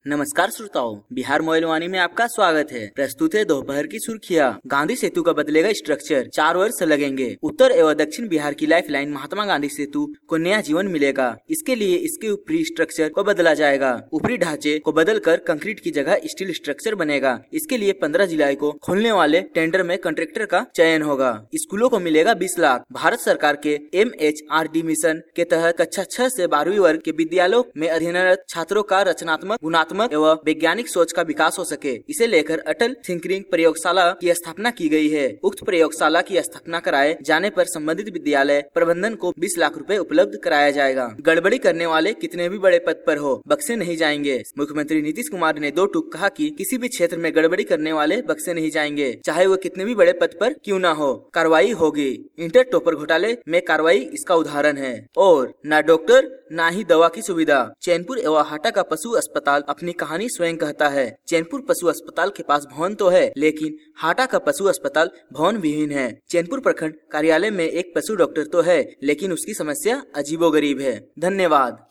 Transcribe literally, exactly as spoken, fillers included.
नमस्कार श्रोताओं, बिहार मोबाइल वाणी में आपका स्वागत है। प्रस्तुत है दोपहर की सुर्खियां। गांधी सेतु का बदलेगा स्ट्रक्चर, चार वर्ष लगेंगे। उत्तर एवं दक्षिण बिहार की लाइफलाइन महात्मा गांधी सेतु को नया जीवन मिलेगा। इसके लिए इसके ऊपरी स्ट्रक्चर को बदला जाएगा। ऊपरी ढांचे को बदलकर कंक्रीट की जगह स्टील स्ट्रक्चर बनेगा। इसके लिए पंद्रह जुलाई को खुलने वाले टेंडर में कॉन्ट्रैक्टर का चयन होगा। स्कूलों को मिलेगा बीस लाख। भारत सरकार के M H R D mission के तहत कक्षा छह से बारहवीं वर्ग के विद्यालयों में अध्ययनरत छात्रों का रचनात्मक गुणात्मक एवं वैज्ञानिक सोच का विकास हो सके, इसे लेकर अटल थिंकिंग प्रयोगशाला की स्थापना की गई है। उक्त प्रयोगशाला की स्थापना कराए जाने पर संबंधित विद्यालय प्रबंधन को बीस लाख रुपए उपलब्ध कराया जाएगा। गड़बड़ी करने वाले कितने भी बड़े पद पर हो, बख्शे नहीं जाएंगे। मुख्यमंत्री नीतीश कुमार ने दो टूक कहा कि किसी भी क्षेत्र में गड़बड़ी करने वाले बख्शे नहीं जाएंगे, चाहे वो कितने भी बड़े पद पर क्यों न हो। कार्रवाई होगी। इंटर टॉपर घोटाले में कार्रवाई इसका उदाहरण है। और न डॉक्टर न ही दवा की सुविधा। चैनपुर एवं हाटा का पशु अस्पताल अपनी कहानी स्वयं कहता है। चैनपुर पशु अस्पताल के पास भवन तो है, लेकिन हाटा का पशु अस्पताल भवन विहीन है। चैनपुर प्रखंड कार्यालय में एक पशु डॉक्टर तो है, लेकिन उसकी समस्या अजीबोगरीब है। धन्यवाद।